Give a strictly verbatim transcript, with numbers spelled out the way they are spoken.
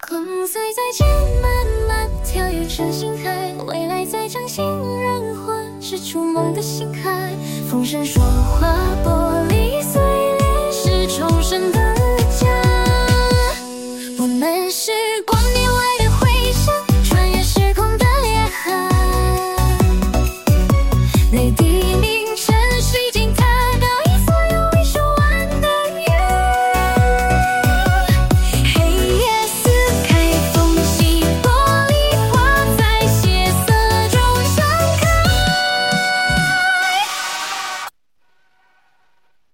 梦碎在剑漫漫，跳跃着星海，未来在掌心人或是触梦的星海。风声说话，玻璃碎裂是重生的家。我们是光年外的回响，穿越时空的裂痕。泪滴